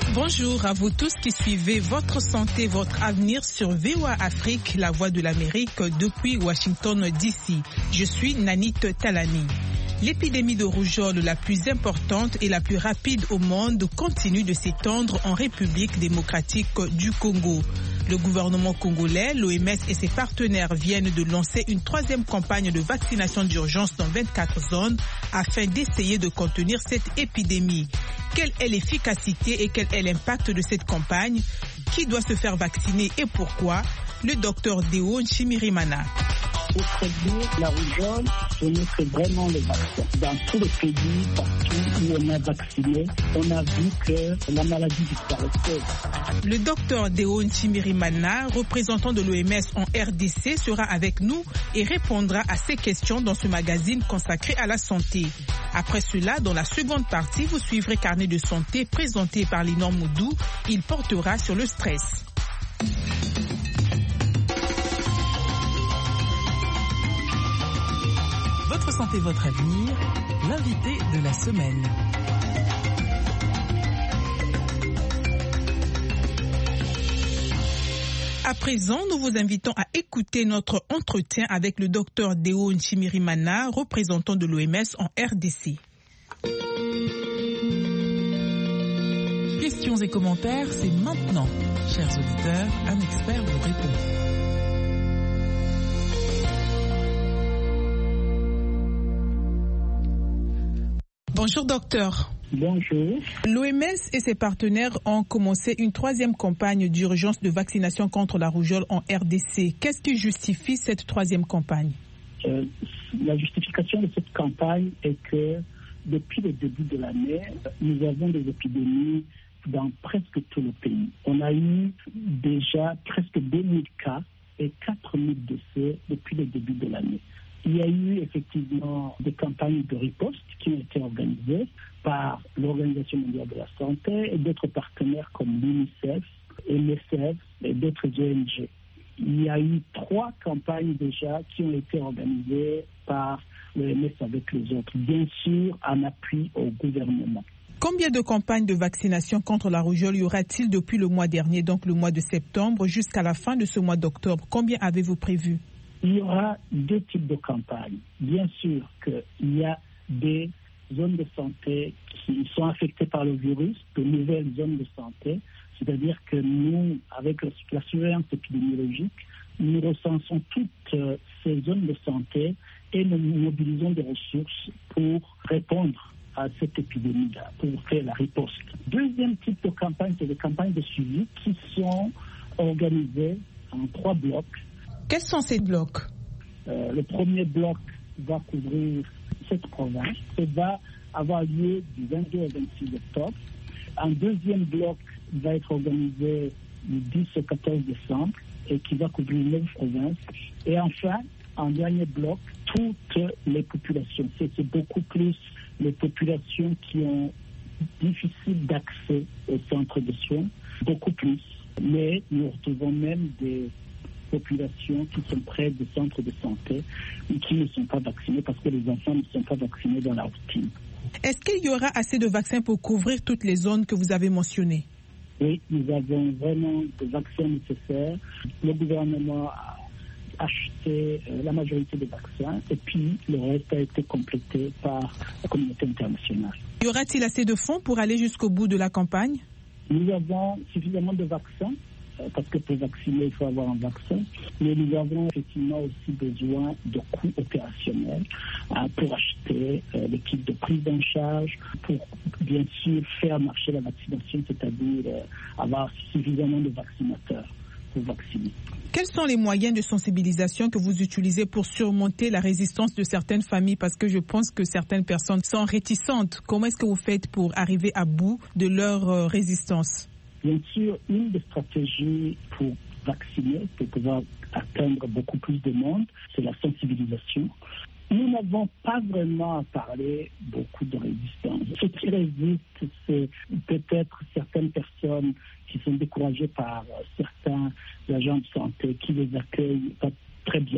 Bonjour à vous tous qui suivez Votre Santé, Votre Avenir sur VOA Afrique, la voix de l'Amérique depuis Washington DC. Je suis Nanit Talani. L'épidémie de rougeole la plus importante et la plus rapide au monde continue de s'étendre en République démocratique du Congo. Le gouvernement congolais, l'OMS et ses partenaires viennent de lancer une troisième campagne de vaccination d'urgence dans 24 zones afin d'essayer de contenir cette épidémie. Quelle est l'efficacité et quel est l'impact de cette campagne? Qui doit se faire vacciner et pourquoi? Le docteur Deo Nshimirimana. Pour prévenir la rougeole, on mettrait vraiment les vaccins. Dans tous les pays, partout où on a vacciné, on a vu que la maladie disparaissait. Le docteur Deo Nshimirimana, représentant de l'OMS en RDC, sera avec nous et répondra à ces questions dans ce magazine consacré à la santé. Après cela, dans la seconde partie, vous suivrez Carnet de santé présenté par Linor Moudou. Il portera sur le stress. Votre santé, votre avenir, l'invité de la semaine. À présent, nous vous invitons à écouter notre entretien avec le docteur Deo Nshimirimana, représentant de l'OMS en RDC. Questions et commentaires, c'est maintenant. Chers auditeurs, un expert vous répond. Bonjour docteur. Bonjour. L'OMS et ses partenaires ont commencé une troisième campagne d'urgence de vaccination contre la rougeole en RDC. Qu'est-ce qui justifie cette troisième campagne? La justification de cette campagne est que depuis le début de l'année, nous avons des épidémies dans presque tout le pays. On a eu déjà presque 2000 cas et 4000 décès depuis le début de l'année. Il y a eu effectivement des campagnes de riposte qui ont été organisées par l'Organisation mondiale de la santé et d'autres partenaires comme l'UNICEF et l'ESF et d'autres ONG. Il y a eu 3 campagnes déjà qui ont été organisées par l'OMS avec les autres, bien sûr en appui au gouvernement. Combien de campagnes de vaccination contre la rougeole y aura-t-il depuis le mois dernier, donc le mois de septembre, jusqu'à la fin de ce mois d'octobre? Combien avez-vous prévu? Il y aura 2 types de campagnes. Bien sûr qu'il y a des zones de santé qui sont affectées par le virus, de nouvelles zones de santé. C'est-à-dire que nous, avec la surveillance épidémiologique, nous recensons toutes ces zones de santé et nous mobilisons des ressources pour répondre à cette épidémie-là, pour faire la riposte. Deuxième type de campagne, c'est des campagnes de suivi qui sont organisées en 3 blocs. Quels sont ces blocs? Le premier bloc va couvrir cette province et va avoir lieu du 22 au 26 octobre. Un deuxième bloc va être organisé du 10 au 14 décembre et qui va couvrir 9 provinces. Et enfin, un dernier bloc, toutes les populations. C'est beaucoup plus les populations qui ont difficile d'accès aux centres de soins, beaucoup plus. Mais nous retrouvons même des populations qui sont près des centres de santé et qui ne sont pas vaccinées parce que les enfants ne sont pas vaccinés dans la routine. Est-ce qu'il y aura assez de vaccins pour couvrir toutes les zones que vous avez mentionnées? Oui, nous avons vraiment des vaccins nécessaires. Le gouvernement a acheté la majorité des vaccins et puis le reste a été complété par la communauté internationale. Y aura-t-il assez de fonds pour aller jusqu'au bout de la campagne? Nous avons suffisamment de vaccins. Parce que pour vacciner, il faut avoir un vaccin. Mais nous avons effectivement aussi besoin de coûts opérationnels pour acheter l'équipe de prise en charge, pour bien sûr faire marcher la vaccination, c'est-à-dire avoir suffisamment de vaccinateurs pour vacciner. Quels sont les moyens de sensibilisation que vous utilisez pour surmonter la résistance de certaines familles? Parce que je pense que certaines personnes sont réticentes. Comment est-ce que vous faites pour arriver à bout de leur résistance? Bien sûr, une des stratégies pour vacciner, pour pouvoir atteindre beaucoup plus de monde, c'est la sensibilisation. Nous n'avons pas vraiment à parler beaucoup de résistance. Ce qui résiste, c'est peut-être certaines personnes qui sont découragées par certains agents de santé qui les accueillent pas très bien.